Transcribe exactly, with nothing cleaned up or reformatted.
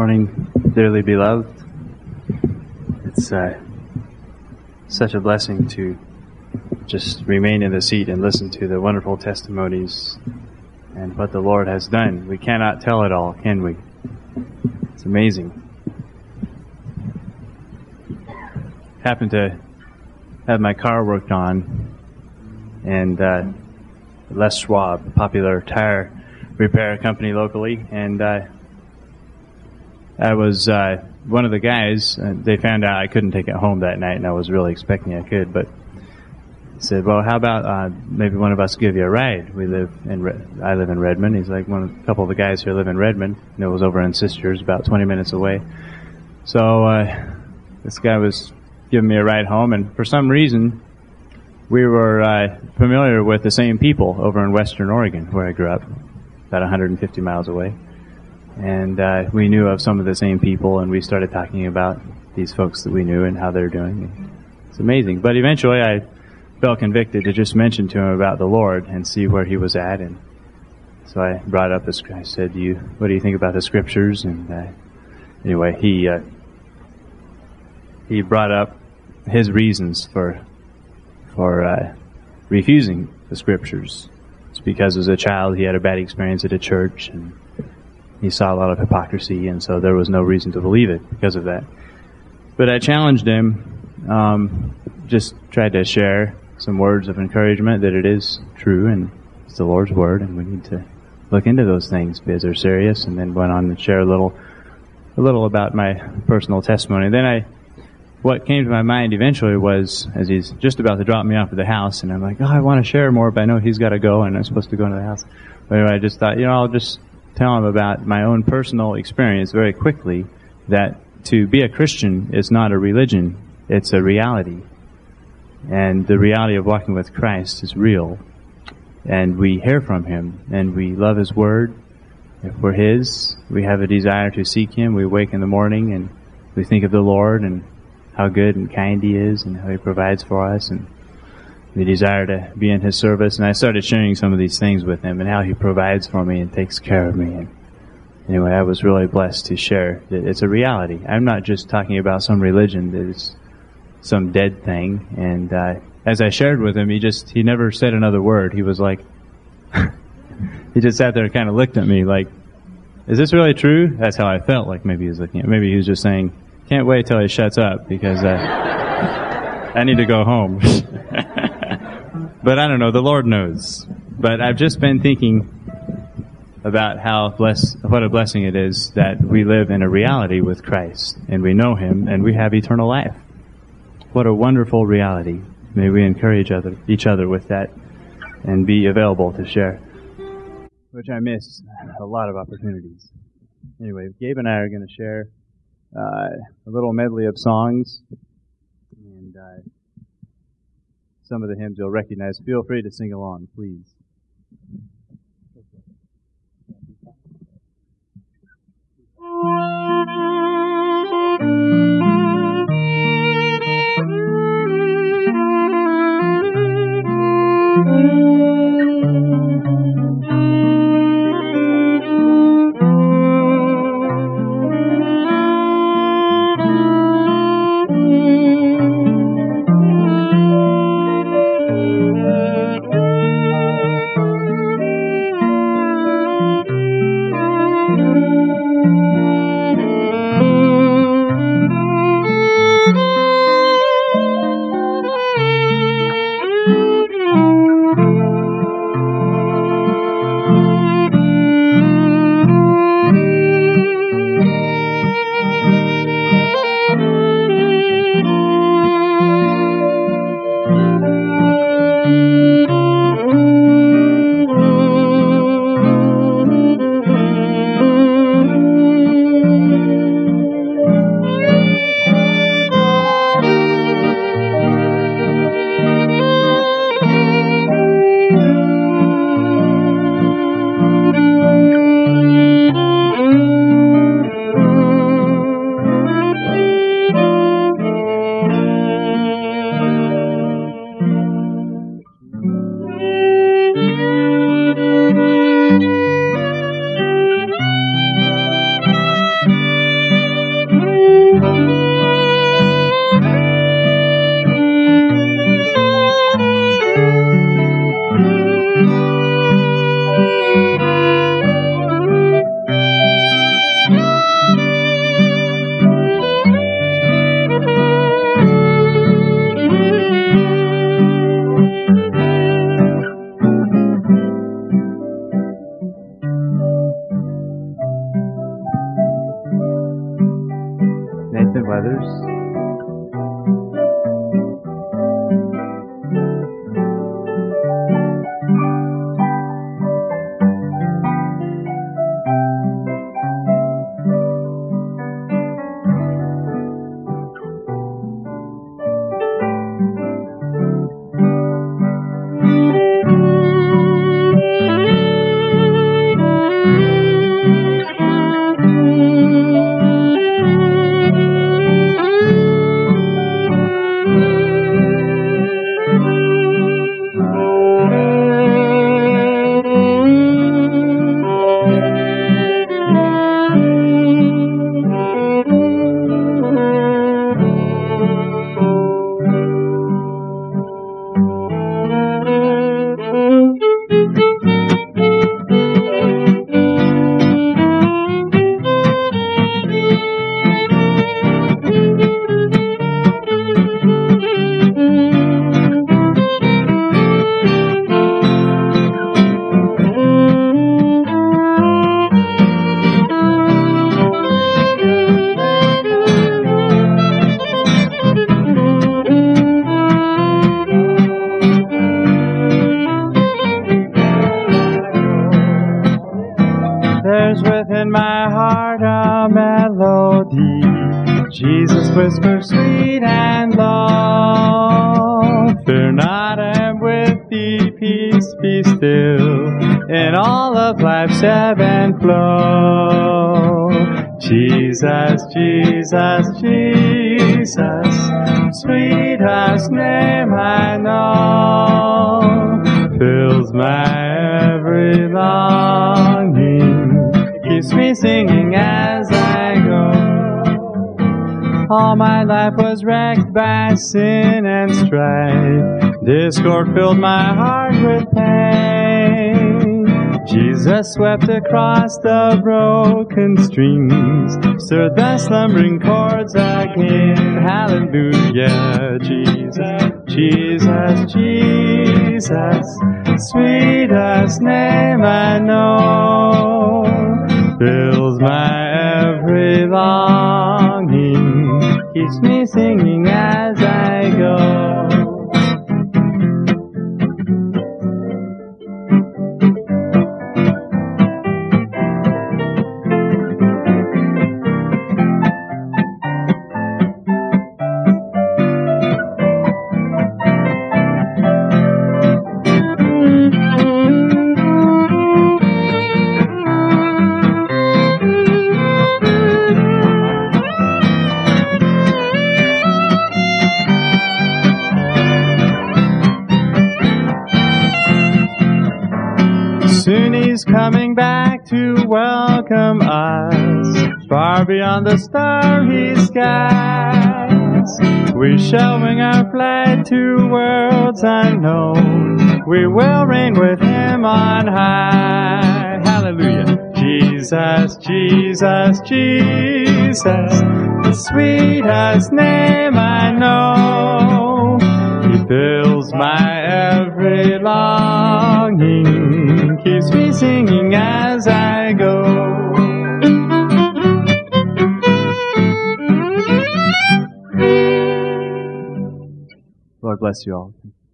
morning, dearly beloved. It's uh, such a blessing to just remain in the seat and listen to the wonderful testimonies and what the Lord has done. We cannot tell it all, can we? It's amazing. Happened to have my car worked on, and uh, Les Schwab, a popular tire repair company locally, and uh, I was uh, one of the guys. Uh, they found out I couldn't take it home that night, and I was really expecting I could, but said, well, how about uh, maybe one of us give you a ride? We live in Re- I live in Redmond. He's like, one a couple of the guys here live in Redmond. And it was over in Sisters, about twenty minutes away. So uh, this guy was giving me a ride home, and for some reason, we were uh, familiar with the same people over in Western Oregon, where I grew up, about one hundred fifty miles away. And uh, we knew of some of the same people, and we started talking about these folks that we knew and how they're doing. It's amazing. But eventually, I felt convicted to just mention to him about the Lord and see where he was at. And so I brought up this. I said, "Do you, what do you think about the Scriptures?" And uh, anyway, he uh, he brought up his reasons for for uh, refusing the Scriptures. It's because as a child he had a bad experience at a church, and he saw a lot of hypocrisy, and so there was no reason to believe it because of that. But I challenged him, um, just tried to share some words of encouragement that it is true and it's the Lord's Word, and we need to look into those things because they're serious, and then went on to share a little a little about my personal testimony. Then I, what came to my mind eventually was, as he's just about to drop me off at the house, and I'm like, oh, I want to share more, but I know he's got to go, and I'm supposed to go into the house. But anyway, I just thought, you know, I'll just tell him about my own personal experience very quickly, that to be a Christian is not a religion, it's a reality. And the reality of walking with Christ is real. And we hear from Him, and we love His Word. If we're His, we have a desire to seek Him. We wake in the morning and we think of the Lord and how good and kind He is and how He provides for us, and we desire to be in His service. And I started sharing some of these things with him and how He provides for me and takes care of me. And anyway, I was really blessed to share that it's a reality. I'm not just talking about some religion that is some dead thing. And uh, as I shared with him, he just, he never said another word. He was like, he just sat there and kind of looked at me like, is this really true? That's how I felt like maybe he was looking at me. Maybe he was just saying, can't wait till he shuts up because uh, I need to go home. But I don't know, the Lord knows. But I've just been thinking about how bless, what a blessing it is that we live in a reality with Christ, and we know Him, and we have eternal life. What a wonderful reality. May we encourage other, each other with that and be available to share. Which I missed a lot of opportunities. Anyway, Gabe and I are going to share uh, a little medley of songs, and uh, some of the hymns you'll recognize. Feel free to sing along, please. whisper sweet and low, fear not, I am with thee, peace be still, in all of life's ebb and flow. Jesus, Jesus, Jesus, sweetest name I know, fills my every longing, keeps me singing as I go. All my life was wrecked by sin and strife, discord filled my heart with pain. Jesus swept across the broken strings, stirred the slumbering chords again. Hallelujah, Jesus, Jesus, Jesus, sweetest name I know, fills my every longing, keeps me singing as I go. Soon he's coming back to welcome us, far beyond the starry skies. We shall wing our flight to worlds unknown, we will reign with him on high. Hallelujah. Jesus, Jesus, Jesus, the sweetest name I know, he fills my every longing, keeps me singing as I go. Lord bless you all.